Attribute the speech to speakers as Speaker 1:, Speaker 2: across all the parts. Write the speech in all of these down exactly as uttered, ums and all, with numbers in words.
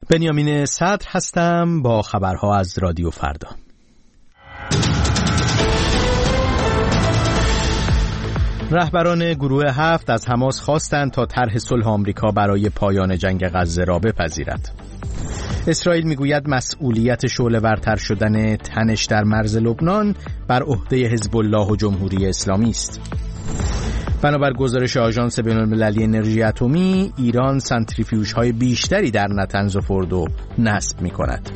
Speaker 1: بنیامین صدر هستم با خبرها از رادیو فردا. رهبران گروه هفت از حماس خواستند تا طرح صلح آمریکا برای پایان جنگ غزه را بپذیرد. اسرائیل میگوید مسئولیت شعله‌ورتر شدن تنش در مرز لبنان بر عهده حزب الله و جمهوری اسلامی است. بنابر گزارش آژانس بین‌المللی انرژی اتمی، ایران سانتریفیوژهای بیشتری در نتنز و فوردو نصب می‌کند.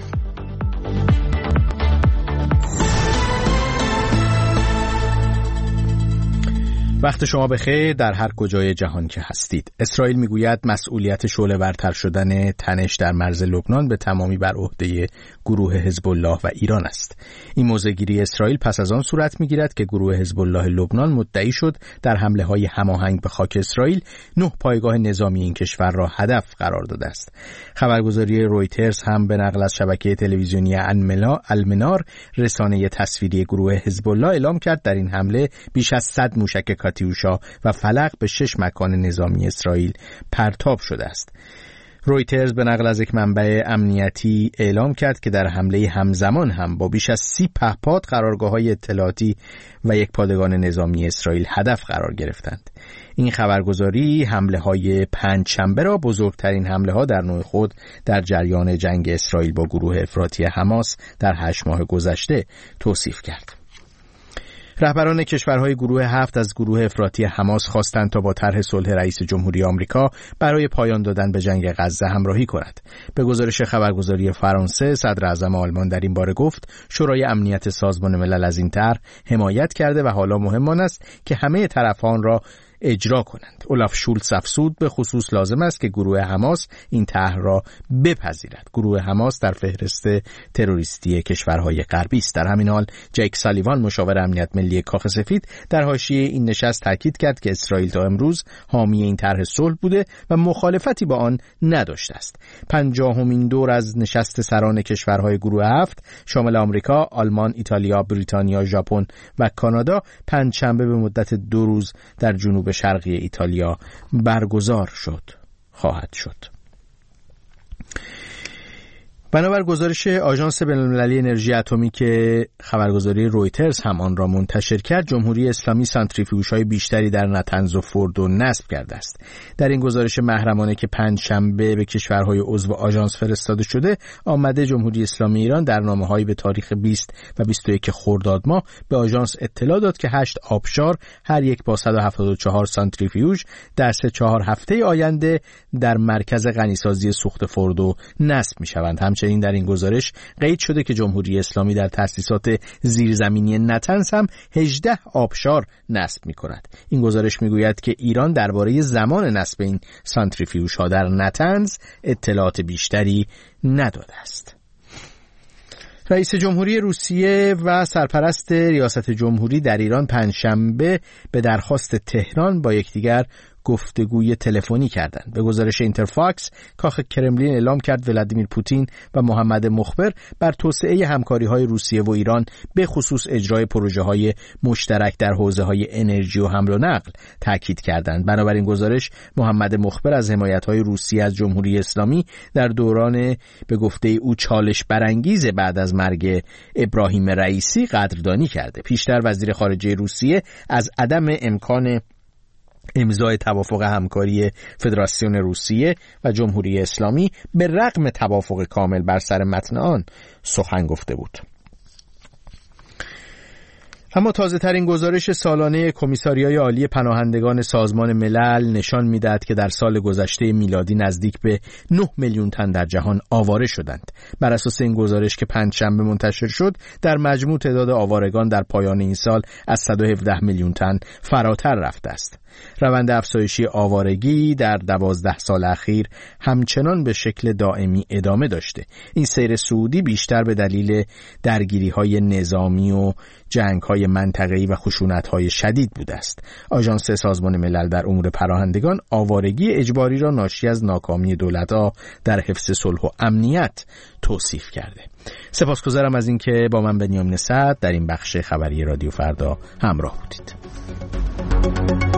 Speaker 1: وقت شما بخیر در هر کجای جهان که هستید. اسرائیل میگوید مسئولیت شعله‌ورتر شدن تنش در مرز لبنان به تمامی بر عهده گروه حزب الله و ایران است. این موضع‌گیری اسرائیل پس از آن صورت میگیرد که گروه حزب الله لبنان مدعی شد در حمله‌های هماهنگ به خاک اسرائیل نه پایگاه نظامی این کشور را هدف قرار داده است. خبرگزاری رویترز هم به نقل از شبکه تلویزیونی المنار رسانه تصویری گروه حزب الله اعلام کرد در این حمله بیش از صد موشک کاتیوشا و فلق به شش مکان نظامی اسرائیل پرتاب شده است. رویترز به نقل از یک منبع امنیتی اعلام کرد که در حمله همزمان هم با بیش از سی پهپاد قرارگاه‌های اطلاعاتی و یک پادگان نظامی اسرائیل هدف قرار گرفتند. این خبرگزاری حمله‌های پنجشنبه را بزرگترین حمله‌ها در نوع خود در جریان جنگ اسرائیل با گروه افراطی حماس در هشت ماه گذشته توصیف کرد. رهبران کشورهای گروه هفت از گروه افراطی حماس خواستند تا با طرح صلح رئیس جمهوری آمریکا برای پایان دادن به جنگ غزه همراهی کند. به گزارش خبرگزاری فرانسه، صدر اعظم آلمان در این باره گفت شورای امنیت سازمان ملل از این طرح حمایت کرده و حالا مهم آن است که همه طرفان را اجرا کنند. اولاف شولتز افزود به خصوص لازم است که گروه حماس این طرح را بپذیرد. گروه حماس در فهرست تروریستی کشورهای غربی است. در همین حال جیک سالیوان مشاور امنیت ملی کاخ سفید در حاشیه این نشست تاکید کرد که اسرائیل تا امروز حامی این طرح صلح بوده و مخالفتی با آن نداشته است. پنجاهمین دور از نشست سران کشورهای گروه هفت شامل آمریکا، آلمان، ایتالیا، بریتانیا، ژاپن و کانادا پنجشنبه به مدت دو روز در جنوب شرقی ایتالیا برگزار شد خواهد شد. بنابر گزارش آژانس بین‌المللی انرژی اتمی که خبرگزاری رویترز هم آن را منتشر کرد، جمهوری اسلامی سانتریفیوژهای بیشتری در نتنز و فوردو نصب کرده است. در این گزارش محرمانه که پنجشنبه به کشورهای عضو آژانس فرستاده شده، آمده جمهوری اسلامی ایران در نامه‌هایی به تاریخ بیست و بیست و یک خرداد ماه به آژانس اطلاع داد که هشت آبشار هر یک با صد و هفتاد و چهار سانتریفیوژ در سه چهار هفته آینده در مرکز غنیسازی سوخت فوردو نصب می‌شوند. همچنین این در این گزارش قید شده که جمهوری اسلامی در تأسیسات زیرزمینی نتنز هم هجده آبشار نصب می‌کند. این گزارش می‌گوید که ایران درباره زمان نصب این سانتریفیوژها در نتنز اطلاعات بیشتری نداده است. رئیس جمهوری روسیه و سرپرست ریاست جمهوری در ایران پنجشنبه به درخواست تهران با یکدیگر گفتگوی تلفنی کردند. به گزارش اینترفاکس، کاخ کرملین اعلام کرد ولادیمیر پوتین و محمد مخبر بر توسعه همکاری‌های روسیه و ایران به خصوص اجرای پروژه‌های مشترک در حوزه‌های انرژی و حمل و نقل تاکید کردند. بنابراین گزارش محمد مخبر از حمایت‌های روسیه از جمهوری اسلامی در دوران به گفته او چالش برانگیز بعد از مرگ ابراهیم رئیسی قدردانی کرده. پیشتر وزیر خارجه روسیه از عدم امکان امضای توافق همکاری فدراسیون روسیه و جمهوری اسلامی به رغم توافق کامل بر سر متن آن سخن گفته بود. اما تازه ترین گزارش سالانه کمیساریای عالی پناهندگان سازمان ملل نشان می‌دهد که در سال گذشته میلادی نزدیک به نه میلیون تن در جهان آواره شدند. بر اساس این گزارش که پنجشنبه منتشر شد، در مجموع تعداد آوارگان در پایان این سال از صد و هفده میلیون تن فراتر رفته است. روند افزایشی آوارگی در دوازده سال اخیر همچنان به شکل دائمی ادامه داشته. این سیر صعودی بیشتر به دلیل درگیری‌های نظامی و جنگ‌های منطقه‌ای و خشونت‌های شدید بوده است. آژانس سازمان ملل در امور پناهندگان آوارگی اجباری را ناشی از ناکامی دولت‌ها در حفظ صلح و امنیت توصیف کرده. سپاسگزارم از اینکه با من بنیامین صدر در این بخش خبری رادیو فردا همراه بودید.